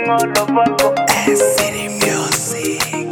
City music.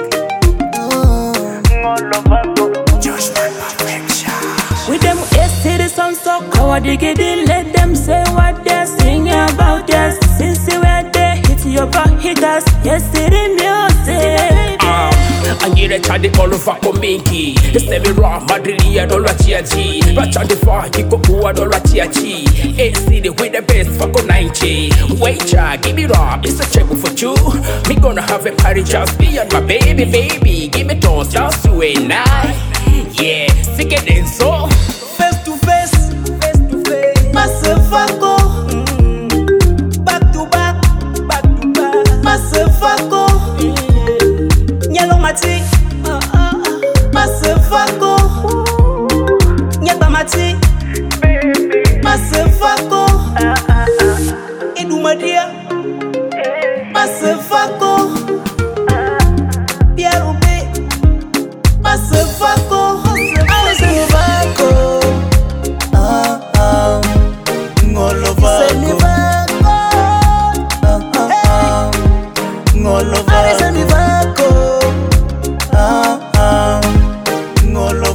With them city songs so cold, diggity, let them say what they're singing about us. Since we were there, hit your back, hit us. Yes, city music. Angira chadi olufa komiki Estemi raw madri ya dolwa chiachi Rachandi fa hiko kuwa dolwa chiachi AC with the best fako 90 Waiter, give me raw, it's a check for you Me gonna have a party just me and my baby Give me toast just you and I Yeah, sick it in so Face to face, massive fako. Back to back, massive fako. Nyalo mati, massive fako. Nyaba mati, massive fako. Edu madia, massive fako. Pierre Ube, massive fako. Massive fako. Ngolo vako, ngolo vako, ngolo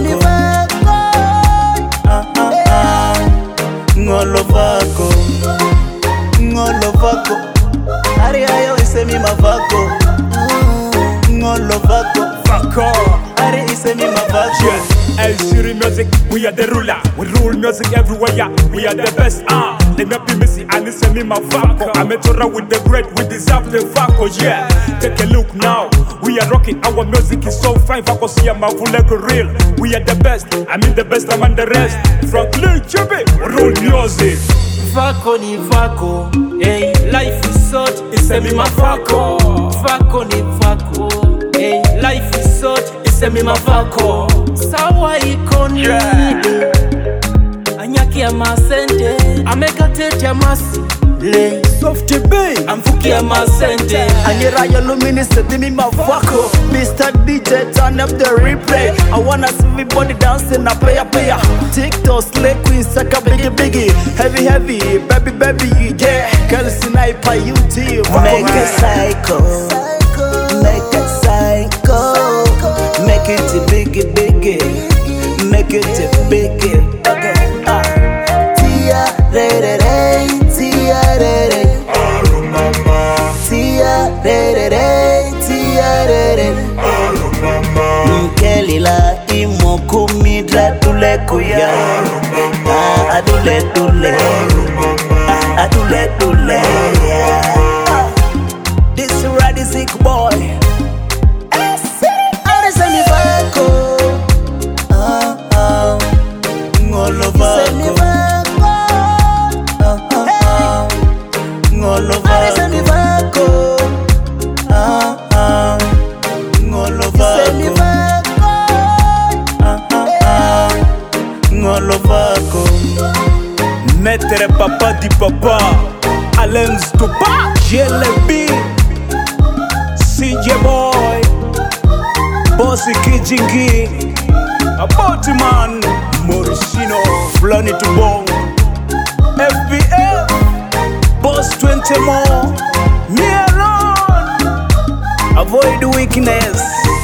vako, ngolo vako. Ari ayo isemi mavako, ngolo vako. Ari isemi mavako. Hey, City music, we are the ruler. We rule music everywhere, yeah. We are the best, They not be missing, and it's me my vaco. I'm a Torah with the great, we deserve the vaco, yeah. Take a look now, we are rocking, our music is so fine. Vaco see a mavulego real. We are the best, I mean the best among the rest. Franklin Chubby, we rule music. Vaco ni vaco, hey, life is short, it's a me my vaco. Vaco ni vaco, hey, life is short, it's a me my vaco. Sawa ikoni, anyaki ya masente, ameka tete ya masi, le soft bay, amfuki ya masente. Anyera ya lumini seti mi mavako. Mr. DJ turn up the replay. I wanna see everybody dancing a player. TikTok slay queen saka biggie. Heavy, baby, yeah. Girl sniper UT. Make it psycho, Make it psycho. make it biggie, make it biggie. Okay, Tia re re re, tia re re. Tia re re, tia re re. Mkelila imo kumidra tule kuya. Adule, yeah. This rady sick boy. Ngolo vako, ngolo vako, ngolo vako. Maître papa di papa, Alain Scopa, JLB, CJ Boy, Bossy Kijingi, Abotiman, Morishino, Flani to Bong, FBL, Boss 20 more, me alone, avoid weakness.